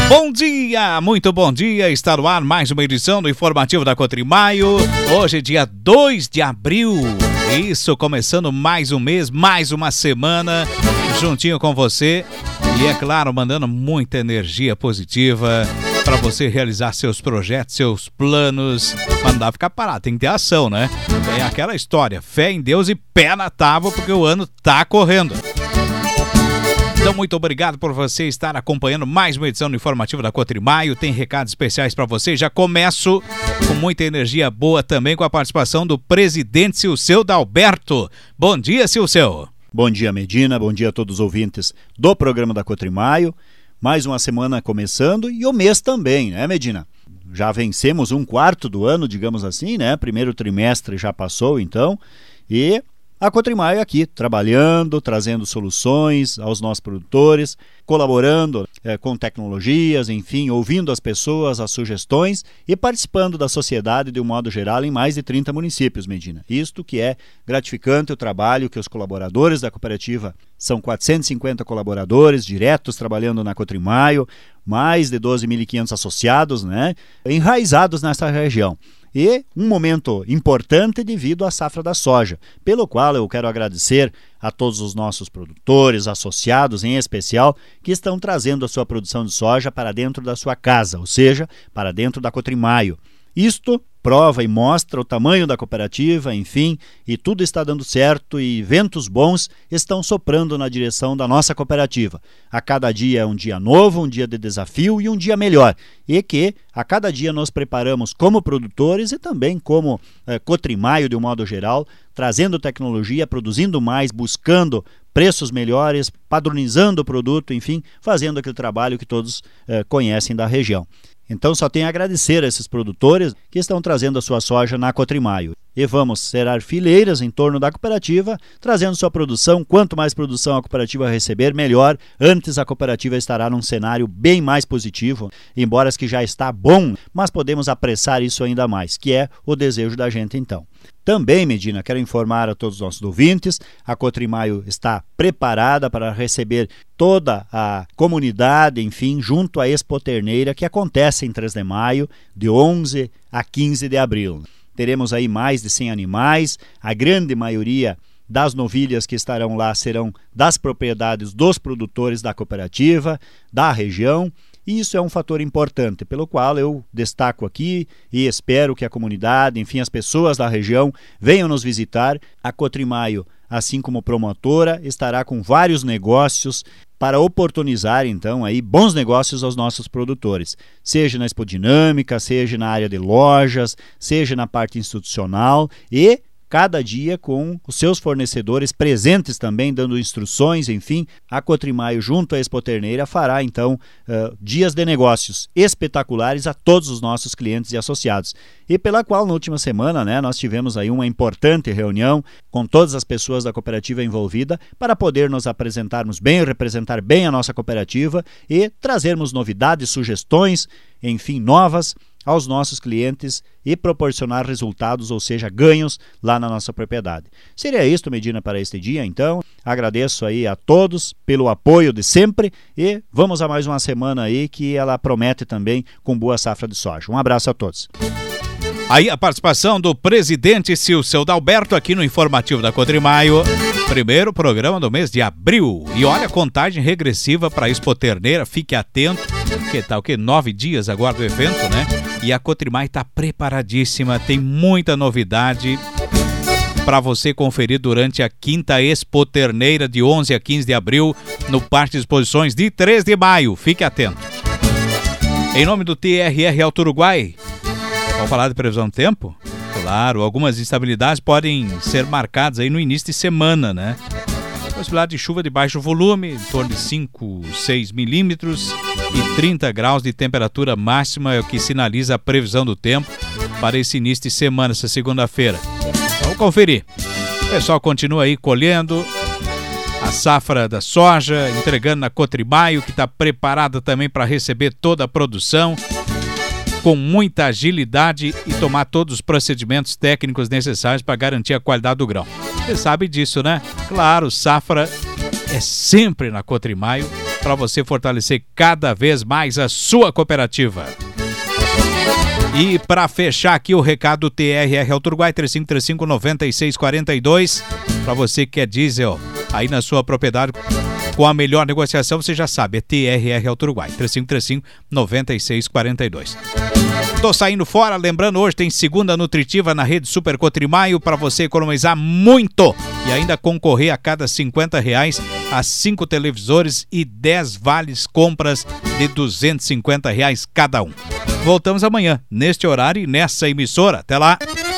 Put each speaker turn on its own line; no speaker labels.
Bom dia, muito bom dia, está no ar mais uma edição do Informativo da Cotrimaio. Hoje é dia 2 de abril, isso, começando mais um mês, mais uma semana, juntinho com você. E é claro, mandando muita energia positiva para você realizar seus projetos, seus planos. Mas não dá pra ficar parado, tem que ter ação, né? É aquela história, fé em Deus e pé na tábua, porque o ano tá correndo. Então, muito obrigado por você estar acompanhando mais uma edição do Informativo da Cotrimaio. Tem recados especiais para você. Já começo com muita energia boa também com a participação do presidente Silceu Dalberto. Bom dia, Silceu.
Bom dia, Medina. Bom dia a todos os ouvintes do programa da Cotrimaio. Mais uma semana começando e o mês também, né, Medina? Já vencemos um quarto do ano, digamos assim, né? Primeiro trimestre já passou, então, e a Cotrimaio aqui, trabalhando, trazendo soluções aos nossos produtores, colaborando com tecnologias, enfim, ouvindo as pessoas, as sugestões e participando da sociedade de um modo geral em mais de 30 municípios, Medina. Isto que é gratificante o trabalho que os colaboradores da cooperativa, são 450 colaboradores diretos trabalhando na Cotrimaio, mais de 12.500 associados, né, enraizados nessa região. E um momento importante devido à safra da soja, pelo qual eu quero agradecer a todos os nossos produtores, associados em especial, que estão trazendo a sua produção de soja para dentro da sua casa, ou seja, para dentro da Cotrimaio. Isto prova e mostra o tamanho da cooperativa, enfim, e tudo está dando certo e ventos bons estão soprando na direção da nossa cooperativa. A cada dia é um dia novo, um dia de desafio e um dia melhor. E que a cada dia nós preparamos como produtores e também como Cotrimaio de um modo geral, trazendo tecnologia, produzindo mais, buscando preços melhores, padronizando o produto, enfim, fazendo aquele trabalho que todos conhecem da região. Então só tenho a agradecer a esses produtores que estão trazendo a sua soja na Cotrimaio. E vamos serar fileiras em torno da cooperativa, trazendo sua produção. Quanto mais produção a cooperativa receber, melhor. Antes a cooperativa estará num cenário bem mais positivo, embora que já está bom, mas podemos apressar isso ainda mais, que é o desejo da gente então. Também, Medina, quero informar a todos os nossos ouvintes, a Cotrimaio está preparada para receber toda a comunidade, enfim, junto à Expo Terneira, que acontece em 3 de maio, de 11 a 15 de abril. Teremos aí mais de 100 animais, a grande maioria das novilhas que estarão lá serão das propriedades dos produtores da cooperativa, da região. E isso é um fator importante, pelo qual eu destaco aqui e espero que a comunidade, enfim, as pessoas da região venham nos visitar. A Cotrimaio, assim como promotora, estará com vários negócios para oportunizar, então, aí, bons negócios aos nossos produtores, seja na Expo Dinâmica, seja na área de lojas, seja na parte institucional e cada dia com os seus fornecedores presentes também, dando instruções, enfim, a Cotrimaio junto à Expo Terneira fará então dias de negócios espetaculares a todos os nossos clientes e associados. E pela qual na última semana, né, nós tivemos aí uma importante reunião com todas as pessoas da cooperativa envolvida para poder nos apresentarmos bem, representar bem a nossa cooperativa e trazermos novidades, sugestões, enfim, novas aos nossos clientes e proporcionar resultados, ou seja, ganhos lá na nossa propriedade. Seria isto, Medina, para este dia, então. Agradeço aí a todos pelo apoio de sempre e vamos a mais uma semana aí que ela promete também com boa safra de soja. Um abraço a todos.
Aí a participação do presidente Silceu Dalberto aqui no Informativo da Cotrimaio. Primeiro programa do mês de abril. E olha a contagem regressiva para a Expo Terneira. Fique atento. Que tal que 9 dias agora do evento, né? E a Cotrimaio está preparadíssima. Tem muita novidade para você conferir durante a 5ª Expo Terneira de 11 a 15 de abril no Parque de Exposições de 3 de maio. Fique atento. Em nome do TRR Alto Uruguai, vamos falar de previsão do tempo? Claro, algumas instabilidades podem ser marcadas aí no início de semana, né? Possibilidade de chuva de baixo volume, em torno de 5, 6 milímetros e 30 graus de temperatura máxima é o que sinaliza a previsão do tempo para esse início de semana, essa segunda-feira. Vamos conferir. O pessoal continua aí colhendo a safra da soja, entregando na Cotrimaio, que está preparada também para receber toda a produção, com muita agilidade e tomar todos os procedimentos técnicos necessários para garantir a qualidade do grão. Você sabe disso, né? Claro, safra é sempre na Cotrimaio para você fortalecer cada vez mais a sua cooperativa. E para fechar aqui o recado TRR Auto Uruguai 3535-9642, para você que quer diesel aí na sua propriedade com a melhor negociação, você já sabe, é TRR Auto Uruguai 3535-9642. Tô saindo fora, lembrando, hoje tem segunda nutritiva na rede Super Cotrimaio para você economizar muito e ainda concorrer a cada R$50 a 5 televisores e 10 vales compras de R$250 cada um. Voltamos amanhã, neste horário e nessa emissora. Até lá!